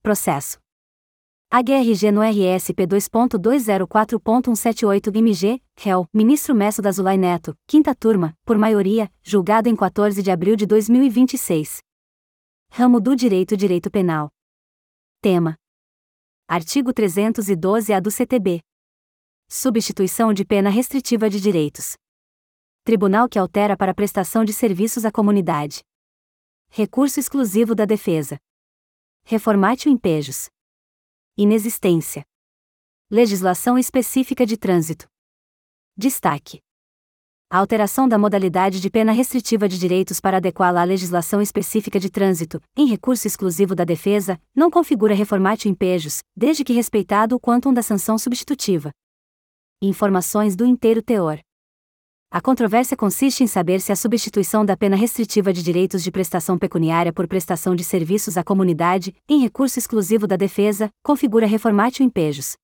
processo. AGRG no RSP 2.204.178-MG, réu, ministro Messo da Zulay Neto, 5ª turma, por maioria, julgado em 14 de abril de 2026. Ramo do Direito Penal. Tema: Artigo 312-A do CTB. Substituição de pena restritiva de direitos. Tribunal que altera para prestação de serviços à comunidade. Recurso exclusivo da defesa. Reformatio impejus. Inexistência. Legislação específica de trânsito. Destaque: a alteração da modalidade de pena restritiva de direitos para adequá-la à legislação específica de trânsito, em recurso exclusivo da defesa, não configura reformatio impejus, desde que respeitado o quantum da sanção substitutiva. Informações do inteiro teor. A controvérsia consiste em saber se a substituição da pena restritiva de direitos de prestação pecuniária por prestação de serviços à comunidade, em recurso exclusivo da defesa, configura reformatio impejus.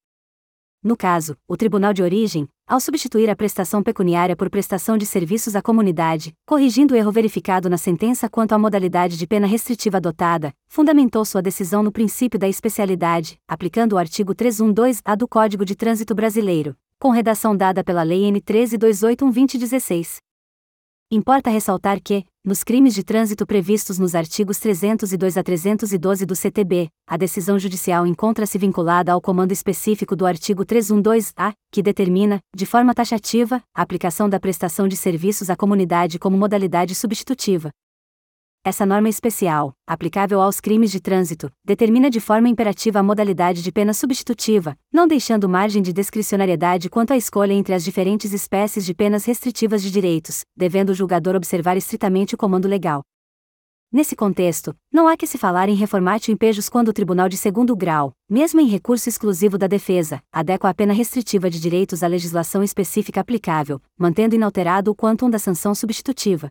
No caso, o tribunal de origem, ao substituir a prestação pecuniária por prestação de serviços à comunidade, corrigindo o erro verificado na sentença quanto à modalidade de pena restritiva adotada, fundamentou sua decisão no princípio da especialidade, aplicando o artigo 312-A do Código de Trânsito Brasileiro, com redação dada pela Lei N. 13.281/2016. Importa ressaltar que, nos crimes de trânsito previstos nos artigos 302 a 312 do CTB, a decisão judicial encontra-se vinculada ao comando específico do artigo 312-A, que determina, de forma taxativa, a aplicação da prestação de serviços à comunidade como modalidade substitutiva. Essa norma especial, aplicável aos crimes de trânsito, determina de forma imperativa a modalidade de pena substitutiva, não deixando margem de discricionariedade quanto à escolha entre as diferentes espécies de penas restritivas de direitos, devendo o julgador observar estritamente o comando legal. Nesse contexto, não há que se falar em reformatio impejus quando o Tribunal de Segundo Grau, mesmo em recurso exclusivo da defesa, adequa a pena restritiva de direitos à legislação específica aplicável, mantendo inalterado o quantum da sanção substitutiva.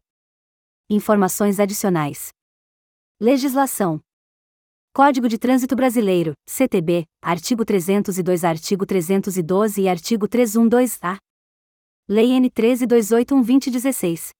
Informações adicionais. Legislação. Código de Trânsito Brasileiro, CTB, artigo 302, artigo 312 e artigo 312-A. Lei N. 13.281/2016.